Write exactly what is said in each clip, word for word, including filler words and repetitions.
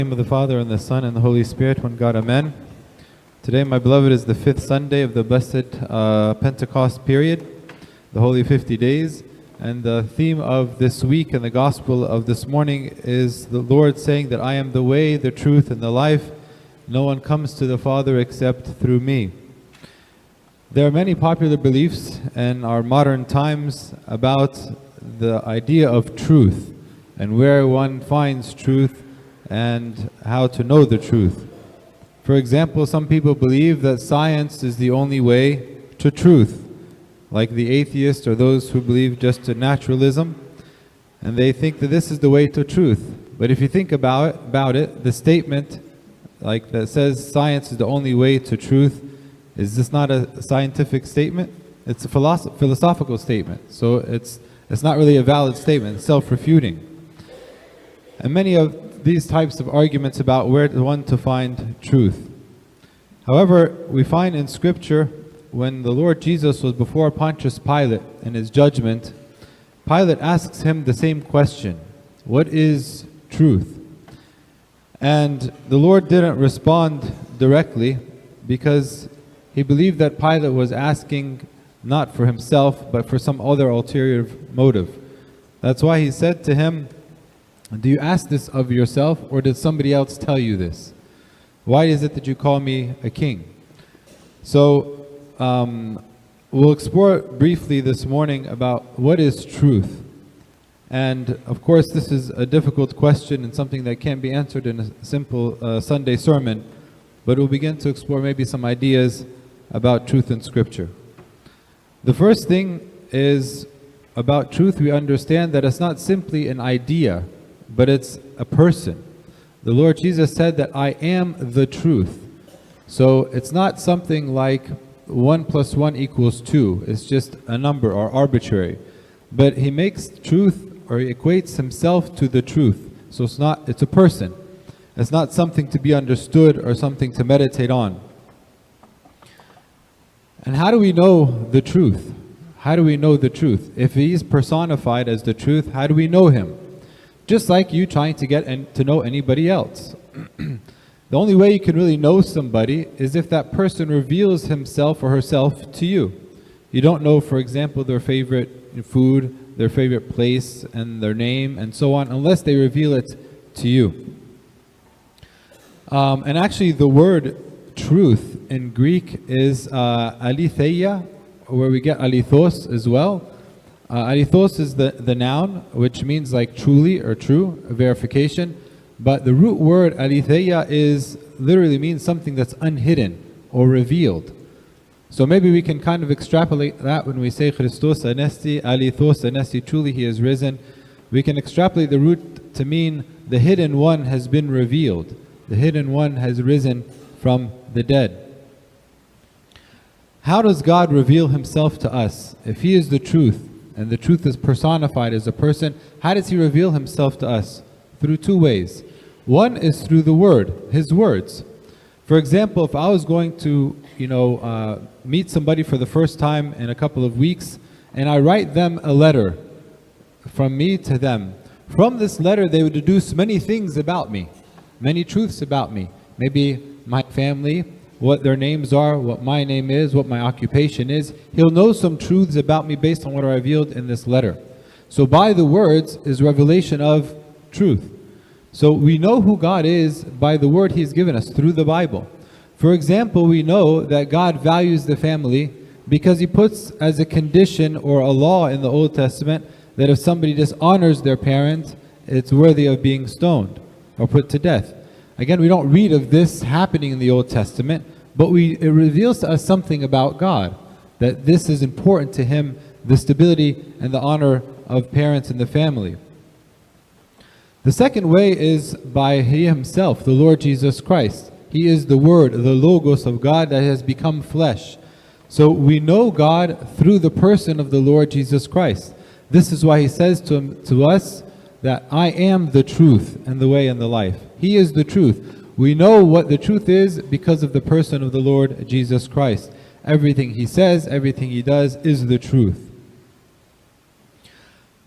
In the name of the Father, and the Son, and the Holy Spirit, one God, Amen. Today, my beloved, is the fifth Sunday of the blessed uh, Pentecost period, the Holy fifty days. And the theme of this week and the Gospel of this morning is the Lord saying that I am the way, the truth, and the life. No one comes to the Father except through me. There are many popular beliefs in our modern times about the idea of truth and where one finds truth and how to know the truth. For example, some people believe that science is the only way to truth, like the atheists or those who believe just in naturalism, and they think that this is the way to truth. But if you think about it, about it, the statement like that says science is the only way to truth, is this not a scientific statement? It's a philosoph philosophical statement. So it's, it's not really a valid statement, it's self-refuting. And many of these types of arguments about where one to find truth. However, we find in Scripture, when the Lord Jesus was before Pontius Pilate in his judgment, Pilate asks him the same question: what is truth? And the Lord didn't respond directly because he believed that Pilate was asking not for himself, but for some other ulterior motive. That's why he said to him, do you ask this of yourself, or did somebody else tell you this? Why is it that you call me a king? So um, we'll explore briefly this morning about what is truth. And of course this is a difficult question and something that can't be answered in a simple uh, Sunday sermon, but we'll begin to explore maybe some ideas about truth in Scripture. The first thing is, about truth we understand that it's not simply an idea, but it's a person. The Lord Jesus said that I am the truth. So it's not something like one plus one equals two. It's just a number or arbitrary. But he makes truth, or he equates himself to the truth. So it's not, it's a person. It's not something to be understood or something to meditate on. And how do we know the truth? How do we know the truth? If he is personified as the truth, how do we know him? Just like you trying to get and to know anybody else. The only way you can really know somebody is if that person reveals himself or herself to you. You don't know, for example, their favorite food, their favorite place, and their name, and so on, unless they reveal it to you. Um, and actually, the word truth in Greek is uh, aletheia, where we get alithos as well. Uh, alithos is the, the noun, which means like truly or true, verification. But the root word aletheia is literally means something that's unhidden or revealed. So maybe we can kind of extrapolate that when we say Christos anesti, alithos anesti, truly he is risen. We can extrapolate the root to mean the hidden one has been revealed. The hidden one has risen from the dead. How does God reveal himself to us? If he is the truth, and the truth is personified as a person, how does he reveal himself to us? Through two ways. One is through the word, his words. For example, if I was going to, you know, uh, meet somebody for the first time in a couple of weeks, and I write them a letter from me to them. From this letter, they would deduce many things about me, many truths about me. Maybe my family, what their names are, what my name is, what my occupation is. He'll know some truths about me based on what I revealed in this letter. So by the words is revelation of truth. So we know who God is by the word he's given us through the Bible. For example, we know that God values the family because he puts as a condition or a law in the Old Testament that if somebody dishonors their parent, it's worthy of being stoned or put to death. Again, we don't read of this happening in the Old Testament, but we, it reveals to us something about God, that this is important to him, the stability and the honor of parents in the family. The second way is by he himself, the Lord Jesus Christ. He is the Word, the Logos of God that has become flesh. So we know God through the person of the Lord Jesus Christ. This is why he says to, him, to us that I am the truth and the way and the life. He is the truth. We know what the truth is because of the person of the Lord Jesus Christ. Everything he says, everything he does is the truth.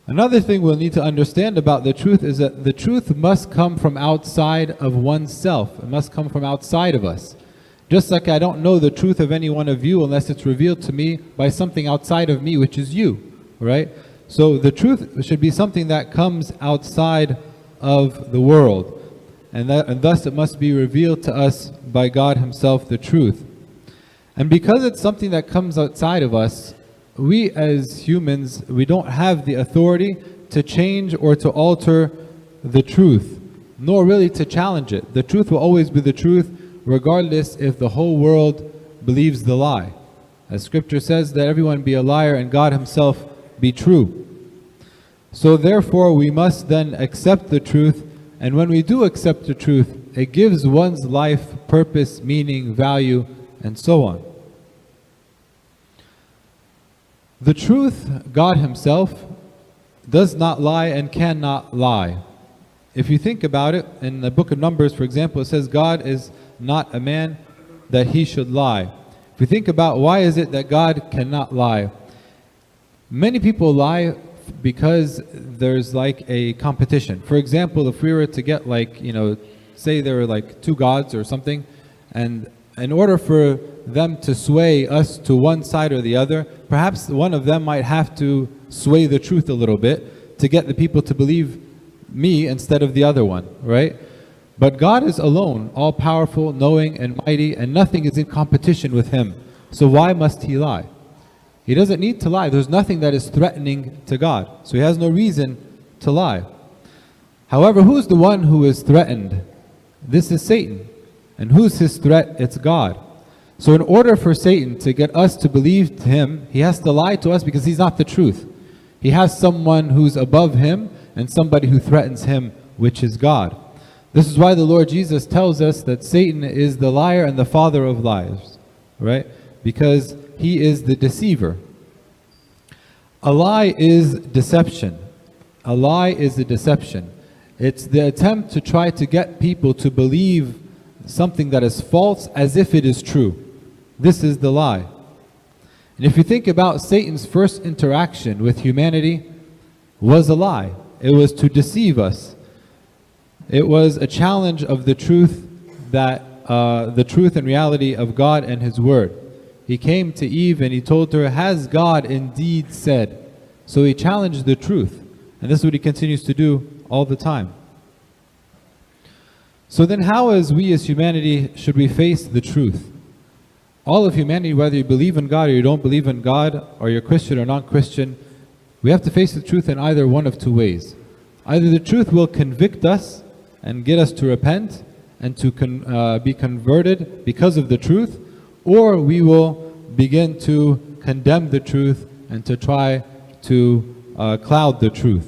Another thing we'll need to understand about the truth is that the truth must come from outside of oneself. It must come from outside of us. Just like I don't know the truth of any one of you unless it's revealed to me by something outside of me, which is you, right? So the truth should be something that comes outside of the world. And, that, and thus it must be revealed to us by God Himself, the truth. And because it's something that comes outside of us, we as humans, we don't have the authority to change or to alter the truth, nor really to challenge it. The truth will always be the truth, regardless if the whole world believes the lie. As Scripture says, that everyone be a liar and God Himself be true. So therefore we must then accept the truth, and when we do accept the truth, it gives one's life purpose, meaning, value, and so on. The truth, God Himself, does not lie and cannot lie. If you think about it, in the book of Numbers, for example, it says God is not a man that He should lie. If we think about why is it that God cannot lie, many people lie because there's like a competition. For example, if we were to get like, you know, say there were like two gods or something, and in order for them to sway us to one side or the other, perhaps one of them might have to sway the truth a little bit to get the people to believe me instead of the other one, right? But God is alone, all-powerful, knowing, and mighty, and nothing is in competition with Him. So why must He lie? He doesn't need to lie. There's nothing that is threatening to God. So He has no reason to lie. However, who's the one who is threatened? This is Satan. And who's his threat? It's God. So in order for Satan to get us to believe him, he has to lie to us because he's not the truth. He has someone who's above him and somebody who threatens him, which is God. This is why the Lord Jesus tells us that Satan is the liar and the father of lies, right? Because he is the deceiver. A lie is deception. A lie is a deception. It's the attempt to try to get people to believe something that is false as if it is true. This is the lie. And if you think about Satan's first interaction with humanity, was a lie. It was to deceive us. It was a challenge of the truth that uh, the truth and reality of God and His Word. He came to Eve and he told her, "Has God indeed said?" So he challenged the truth, and this is what he continues to do all the time. So then how, as we as humanity, should we face the truth? All of humanity, whether you believe in God or you don't believe in God, or you're Christian or non-Christian, we have to face the truth in either one of two ways. Either the truth will convict us and get us to repent and to con uh, be converted because of the truth, or we will begin to condemn the truth and to try to uh, cloud the truth.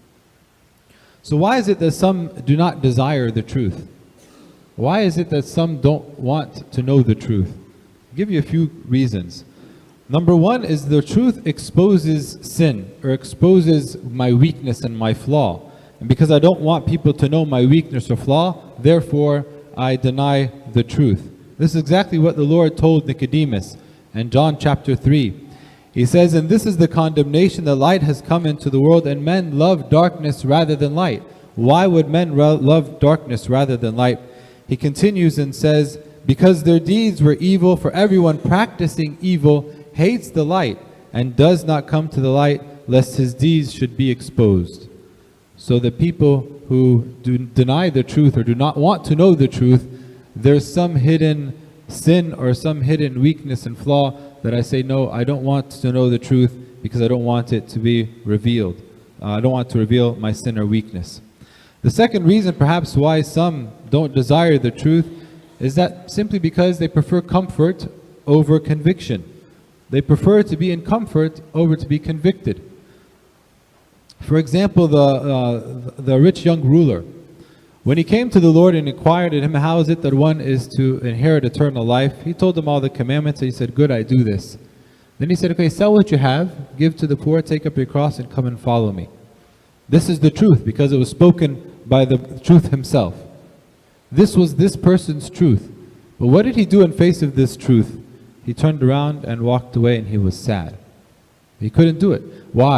So why is it that some do not desire the truth? Why is it that some don't want to know the truth? I'll give you a few reasons. Number one is the truth exposes sin, or exposes my weakness and my flaw. And because I don't want people to know my weakness or flaw, therefore I deny the truth. This is exactly what the Lord told Nicodemus in John chapter three. He says, "And this is the condemnation, the light has come into the world, and men love darkness rather than light." Why would men love darkness rather than light? He continues and says, "Because their deeds were evil, for everyone practicing evil hates the light, and does not come to the light, lest his deeds should be exposed." So the people who do deny the truth or do not want to know the truth, there's some hidden sin or some hidden weakness and flaw that I say, no, I don't want to know the truth because I don't want it to be revealed. Uh, I don't want to reveal my sin or weakness. The second reason perhaps why some don't desire the truth is that simply because they prefer comfort over conviction. They prefer to be in comfort over to be convicted. For example, the, uh, the rich young ruler, when he came to the Lord and inquired of him, how is it that one is to inherit eternal life? He told him all the commandments. He said, "Good, I do this." Then he said, "Okay, sell what you have, give to the poor, take up your cross, and come and follow me." This is the truth, because it was spoken by the truth himself. This was this person's truth. But what did he do in face of this truth? He turned around and walked away, and he was sad. He couldn't do it. Why?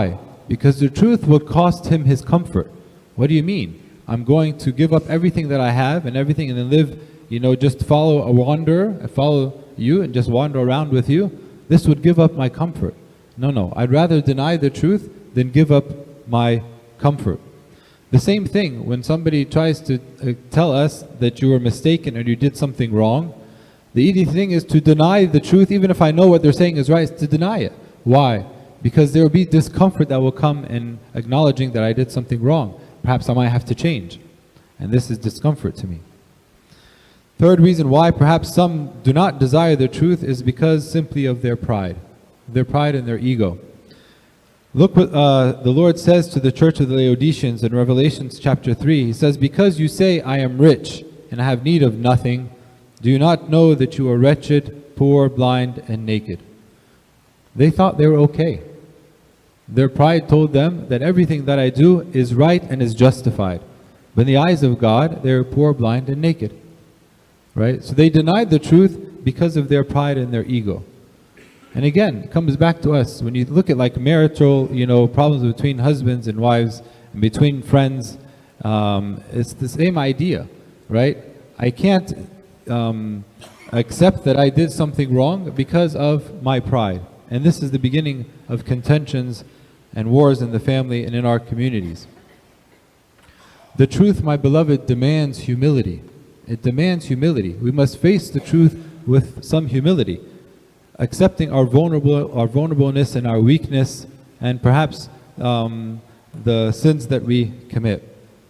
Because the truth would cost him his comfort. What do you mean? I'm going to give up everything that I have and everything and then live, you know, just follow a wanderer, follow you and just wander around with you. This would give up my comfort. No, no, I'd rather deny the truth than give up my comfort. The same thing when somebody tries to uh, tell us that you were mistaken or you did something wrong. The easy thing is to deny the truth, even if I know what they're saying is right, is to deny it. Why? Because there will be discomfort that will come in acknowledging that I did something wrong. Perhaps I might have to change. And this is discomfort to me. Third reason why perhaps some do not desire the truth is because simply of their pride. Their pride and their ego. Look what uh, the Lord says to the church of the Laodiceans in Revelation chapter three. He says, because you say, I am rich and I have need of nothing, do you not know that you are wretched, poor, blind, and naked? They thought they were okay. Their pride told them that everything that I do is right and is justified. But in the eyes of God, they're poor, blind, and naked. Right? So they denied the truth because of their pride and their ego. And again, it comes back to us. When you look at like marital, you know, problems between husbands and wives, and between friends, um, it's the same idea, right? I can't um, accept that I did something wrong because of my pride. And this is the beginning of contentions and wars in the family and in our communities. The truth, my beloved, demands humility. It demands humility. We must face the truth with some humility, accepting our vulnerable, our vulnerableness and our weakness, and perhaps um, the sins that we commit.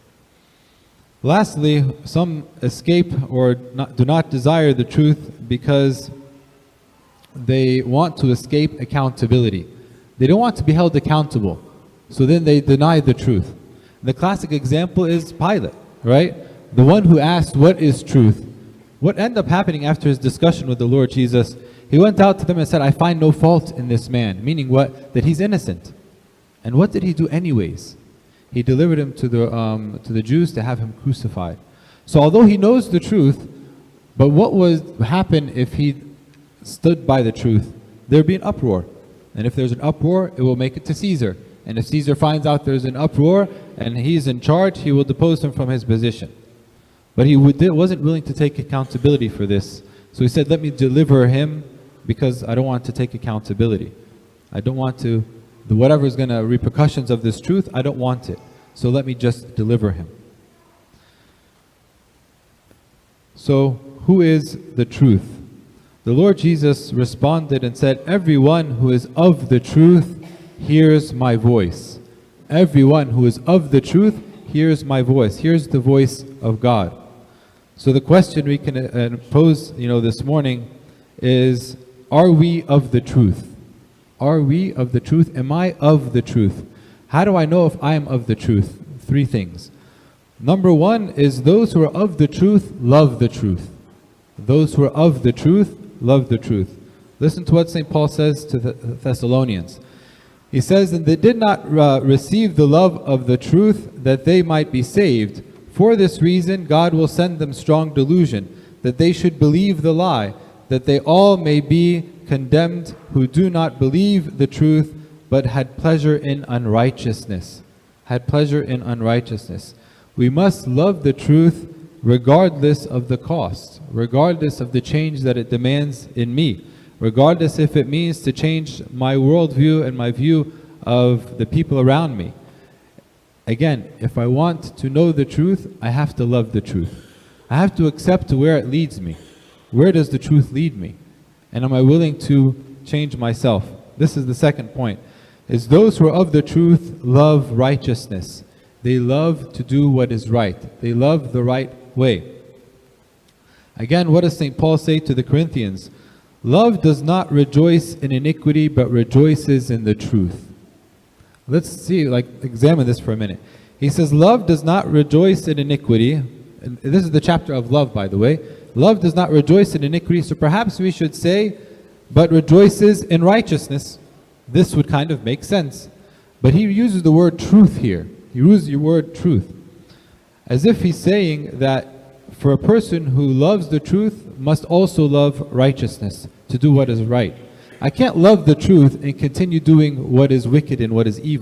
Lastly, some escape or not, do not desire the truth because they want to escape accountability. They don't want to be held accountable, so then they deny the truth. The classic example is Pilate, right? The one who asked, what is truth? What ended up happening after his discussion with the Lord Jesus? He went out to them and said, I find no fault in this man. Meaning what? That he's innocent. And what did he do anyways? He delivered him to the, um, to the Jews to have him crucified. So although he knows the truth, but what would happen if he stood by the truth? There'd be an uproar. And if there's an uproar, it will make it to Caesar. And if Caesar finds out there's an uproar and he's in charge, he will depose him from his position. But he would, wasn't willing to take accountability for this. So he said, let me deliver him because I don't want to take accountability. I don't want to, the whatever is going to, repercussions of this truth, I don't want it. So let me just deliver him. So who is the truth? The Lord Jesus responded and said, everyone who is of the truth hears my voice. Everyone who is of the truth hears my voice. Hears the voice of God. So the question we can uh, pose, you know, this morning is, are we of the truth? Are we of the truth? Am I of the truth? How do I know if I am of the truth? Three things. Number one is those who are of the truth love the truth. Those who are of the truth love the truth. Listen to what Saint Paul says to the Thessalonians. He says, and they did not uh, receive the love of the truth that they might be saved. For this reason, God will send them strong delusion, that they should believe the lie, that they all may be condemned who do not believe the truth, but had pleasure in unrighteousness. Had pleasure in unrighteousness. We must love the truth regardless of the cost, regardless of the change that it demands in me, regardless if it means to change my worldview and my view of the people around me. Again, if I want to know the truth, I have to love the truth. I have to accept to where it leads me. Where does the truth lead me? And am I willing to change myself? This is the second point, is those who are of the truth love righteousness. They love to do what is right. They love the right way. Again, what does Saint Paul say to the Corinthians? Love does not rejoice in iniquity, but rejoices in the truth. Let's see, like, examine this for a minute. He says, love does not rejoice in iniquity. And this is the chapter of love, by the way. Love does not rejoice in iniquity, so perhaps we should say, but rejoices in righteousness. This would kind of make sense. But he uses the word truth here. He uses the word truth. As if he's saying that for a person who loves the truth must also love righteousness, to do what is right. I can't love the truth and continue doing what is wicked and what is evil.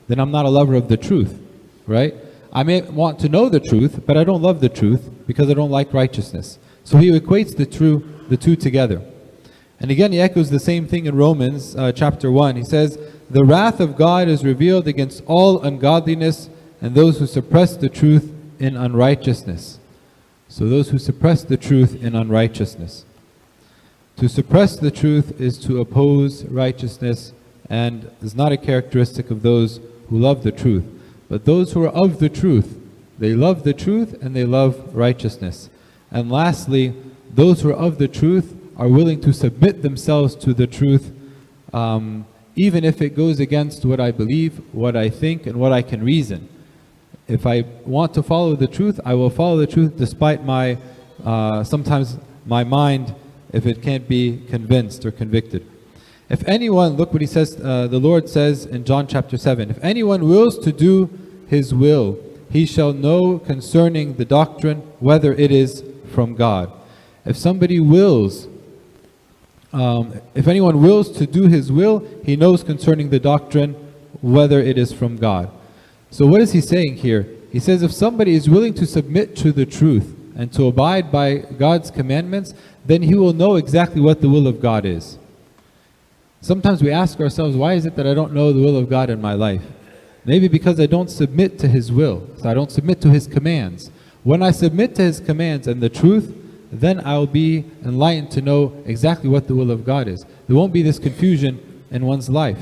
then I'm not a lover of the truth, right? I may want to know the truth, but I don't love the truth because I don't like righteousness. So he equates the, true, the two together. And again, he echoes the same thing in Romans uh, chapter one. He says, the wrath of God is revealed against all ungodliness and those who suppress the truth in unrighteousness. So those who suppress the truth in unrighteousness. To suppress the truth is to oppose righteousness, and is not a characteristic of those who love the truth. But those who are of the truth, they love the truth and they love righteousness. And lastly, those who are of the truth are willing to submit themselves to the truth, um, even if it goes against what I believe, what I think, and what I can reason. If I want to follow the truth, I will follow the truth despite my, uh, sometimes my mind, if it can't be convinced or convicted. If anyone, look what he says, uh, the Lord says in John chapter seven, if anyone wills to do his will, he shall know concerning the doctrine whether it is from God. If somebody wills, um, if anyone wills to do his will, he knows concerning the doctrine whether it is from God. So what is he saying here? He says if somebody is willing to submit to the truth and to abide by God's commandments, then he will know exactly what the will of God is. Sometimes we ask ourselves, why is it that I don't know the will of God in my life? Maybe because I don't submit to His will. So I don't submit to His commands. When I submit to His commands and the truth, then I'll be enlightened to know exactly what the will of God is. There won't be this confusion in one's life.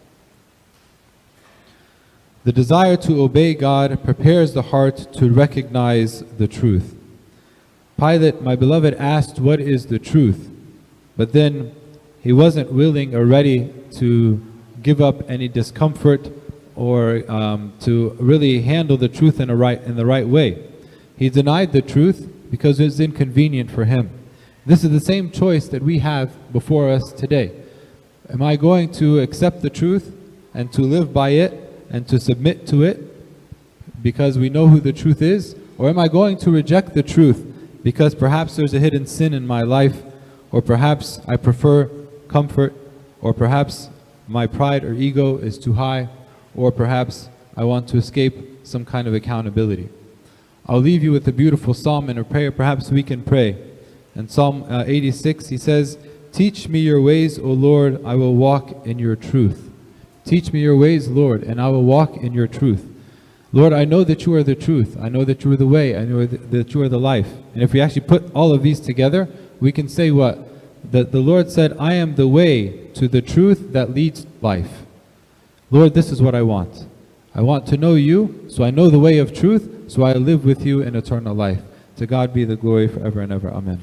The desire to obey God prepares the heart to recognize the truth. Pilate, my beloved, asked, what is the truth? But then he wasn't willing or ready to give up any discomfort or um, to really handle the truth in, a right, in the right way. He denied the truth because it was inconvenient for him. This is the same choice that we have before us today. Am I going to accept the truth and to live by it and to submit to it because we know who the truth is? Or am I going to reject the truth because perhaps there's a hidden sin in my life, or perhaps I prefer comfort, or perhaps my pride or ego is too high, or perhaps I want to escape some kind of accountability? I'll leave you with a beautiful psalm and a prayer. Perhaps we can pray. In Psalm uh, eighty-six, he says, teach me your ways, O Lord, I will walk in your truth. Teach me your ways, Lord, and I will walk in your truth. Lord, I know that you are the truth. I know that you are the way. I know that you are the life. And if we actually put all of these together, we can say what? That the Lord said, I am the way to the truth that leads to life. Lord, this is what I want. I want to know you, so I know the way of truth, so I live with you in eternal life. To God be the glory forever and ever. Amen.